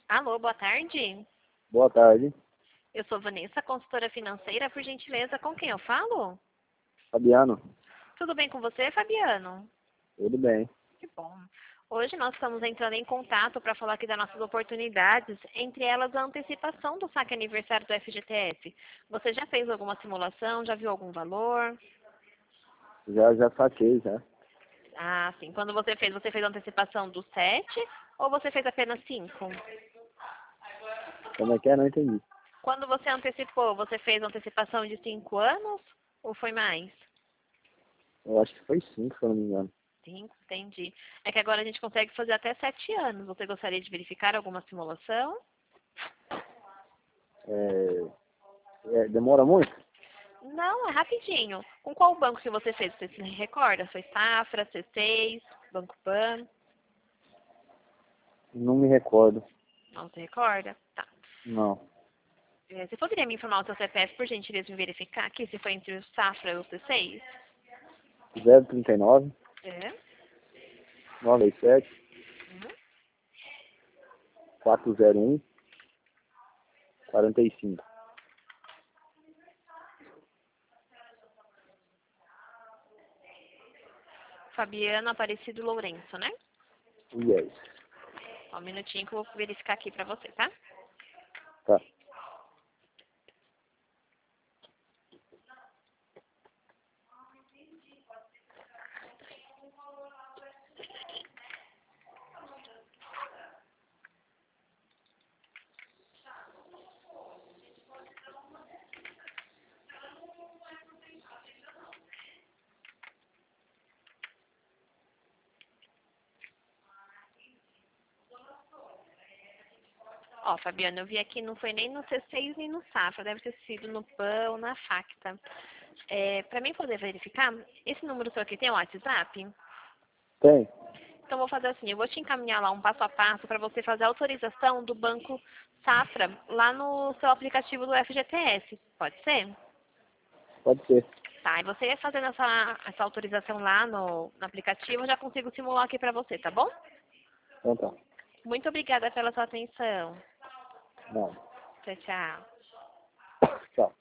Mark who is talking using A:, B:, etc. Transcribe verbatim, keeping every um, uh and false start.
A: Alô, boa tarde.
B: Boa tarde,
A: Eu sou Vanessa, consultora financeira. Por gentileza, com quem eu falo?
B: Fabiano.
A: Tudo bem com você, Fabiano?
B: Tudo bem.
A: Que bom. Hoje nós estamos entrando em contato para falar aqui das nossas oportunidades, entre elas a antecipação do saque aniversário do F G T S. Você já fez alguma simulação? Já viu algum valor?
B: Já, já saquei, já.
A: Ah, sim. Quando você fez, você fez a antecipação do sete ou você fez apenas cinco?
B: Como é que é? Não entendi.
A: Quando você antecipou, você fez antecipação de cinco anos ou foi mais?
B: Eu acho que foi cinco, se eu não me engano.
A: Cinco, entendi. É que agora a gente consegue fazer até sete anos. Você gostaria de verificar alguma simulação?
B: É, é, demora muito?
A: Não, é rapidinho. Com qual banco que você fez? Você se recorda? Foi Safra, C seis, Banco Pan?
B: Não me recordo.
A: Não se recorda? Tá.
B: Não.
A: É, Você poderia me informar o seu C P F, por gentileza, me verificar aqui se foi entre o Safra e o C seis?
B: zero trinta e nove,
A: É.
B: noventa e sete,
A: Uhum.
B: quatrocentos e um, quarenta e cinco.
A: Fabiano Aparecido Lourenço, né?
B: Yes.
A: Só um minutinho que eu vou verificar aqui pra você, tá?
B: Tá.
A: Ó, Fabiano, eu vi aqui, não foi nem no C seis nem no Safra, deve ter sido no Pan ou na Facta. É, para mim poder verificar, esse número seu aqui tem o WhatsApp?
B: Tem?
A: Então, vou fazer assim, eu vou te encaminhar lá um passo a passo para você fazer a autorização do Banco Safra lá no seu aplicativo do F G T S. Pode ser?
B: Pode ser.
A: Tá, e você fazendo essa, essa autorização lá no, no aplicativo, eu já consigo simular aqui para você, tá bom?
B: Então tá.
A: Muito obrigada pela sua atenção.
B: Não.
A: Tchau, tchau.
B: Tchau.